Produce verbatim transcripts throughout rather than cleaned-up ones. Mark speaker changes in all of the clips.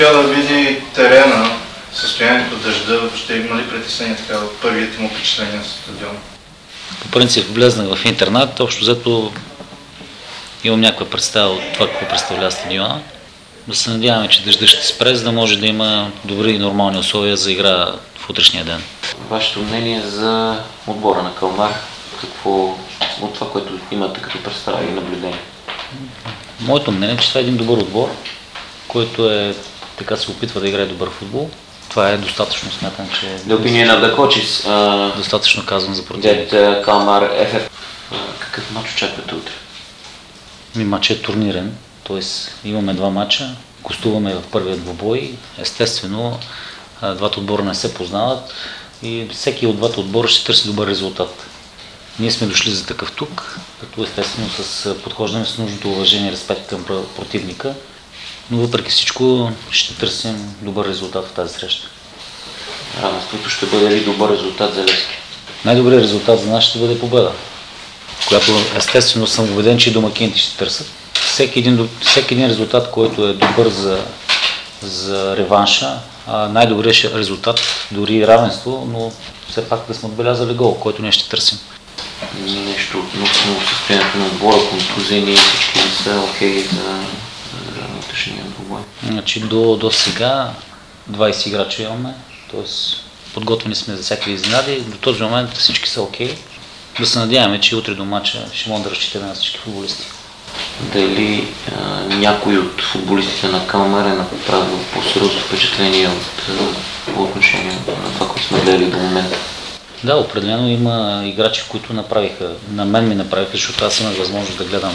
Speaker 1: успя да види терена, състоянието дъжда, въобще има ли притеснение така от първите му впечатления на стадиона?
Speaker 2: По принцип влезнах в интернет, общо взето имам някаква представа от това какво представлява стадиона. Да се надяваме, че дъжда ще спре, за да може да има добри и нормални условия за игра в утрешния ден.
Speaker 3: Вашето мнение за отбора на Калмар, какво от това, което имате като представа и наблюдение?
Speaker 2: Моето мнение е, че това е един добър отбор, който е, така се опитва да играе добър футбол. Това е достатъчно, смятам, че...
Speaker 3: The opinion of the coaches. Uh,
Speaker 2: достатъчно казвам за противника.
Speaker 3: That Kalmar Еф Еф. Uh, какъв мач очаквате утре?
Speaker 2: Ми матч е турнирен, т.е. имаме два матча, гостуваме в първия двубой. Естествено, двата отбора не се познават и всеки от двата отбора ще търси добър резултат. Ние сме дошли за такъв тук, като естествено с подхождане с нужното уважение и респект към противника, но въпреки всичко ще търсим добър резултат в тази среща.
Speaker 3: Равенството ще бъде ли добър резултат за Левски?
Speaker 2: Най-добрият резултат за нас ще бъде победа, която естествено съм убеден, че и домакините ще търсят. Всеки един, всеки един резултат, който е добър за, за реванша, най-добрият резултат, дори равенство, но все пак да сме отбелязали гол, който ние ще търсим.
Speaker 3: Нещо относно състоянието на отбора, контузени, всички не са окей за утрешния двубой.
Speaker 2: Значи до, до сега двайсет играча имаме, т.е. подготвени сме за всякакви изненади. До този момент всички са окей. Да се надяваме, че утре до мача ще можем да разчитаме на всички футболисти.
Speaker 3: Дали а, някой от футболистите на Калмар е направил по-сериозно впечатление от, по отношение на това, което сме гледали до момента?
Speaker 2: Да, определено има играчи, които направиха, на мен ми направиха, защото аз имах възможност да гледам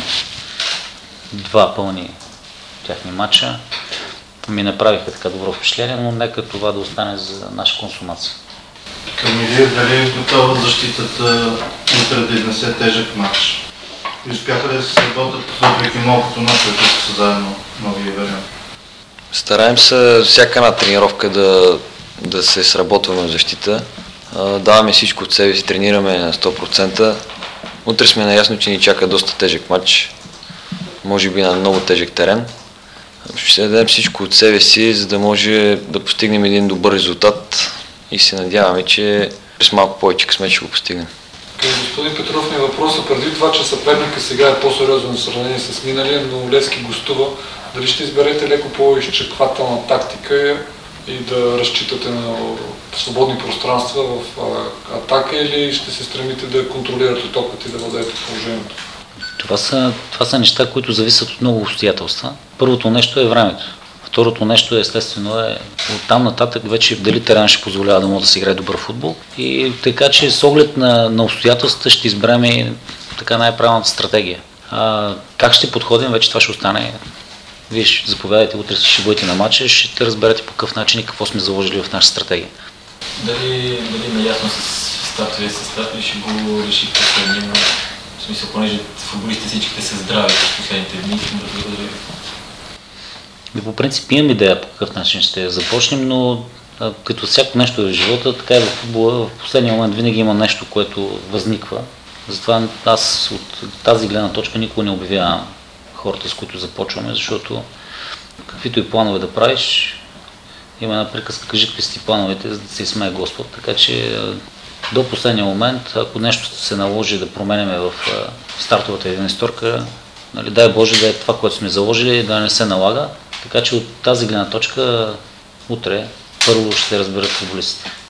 Speaker 2: два пълни тяхни матча. Ми направиха така добро впечатление, но нека това да остане за наша консумация.
Speaker 1: Към Илия, дали е готова защитата утре да изнесе тежък матч? И успяха да се сработят въпреки малкото нощове, които са заедно новия вариант?
Speaker 4: Стараем се всяка една тренировка да, да се сработваме в защита. Даваме всичко от себе си, тренираме на сто процента. Утре сме наясно, че ни чака доста тежък матч, може би на много тежък терен. Ще дадем всичко от себе си, за да може да постигнем един добър резултат и се надяваме, че с малко повече късмет ще го постигнем.
Speaker 5: Към господин Петров ми въпроса, преди това, че съперника сега е по-сериозно в сравнение с миналия, но Левски гостува, дали ще изберете леко по-изчерпателна тактика и да разчитате на свободни пространства в атака или ще се стремите да контролирате топката и да владеете положението?
Speaker 2: Това са, това са неща, които зависят от много обстоятелства. Първото нещо е времето. Второто нещо естествено е оттам нататък вече дали терен ще позволява да може да се играе добър футбол. И така че с оглед на, на обстоятелствата ще изберем и така най-правилната стратегия. А, как ще подходим, вече това ще остане. Вие ще заповядайте, утре ще бъдете на матча, ще разберете по какъв начин и какво сме заложили в нашата стратегия.
Speaker 6: Дали, дали наясно с стартовия състав или ще го реши последния? В смисъл, понеже футболистите всичките са здрави в последните дни, ще му разгледа.
Speaker 2: По принцип имам идея по какъв начин ще започнем, но а, като всяко нещо в живота, така и в футбола, в последния момент винаги има нещо, което възниква. Затова аз от тази гледна точка никога не обявявам хората, с които започваме, защото каквито и планове да правиш, има една приказка, кажи какви са ти плановете, за да се изсмее Господ. Така че до последния момент, ако нещо се наложи да променяме в стартовата единесторка, нали, дай Боже да е това, което сме заложили, да не се налага. Така че от тази гледна точка утре първо ще се разберат футболистите.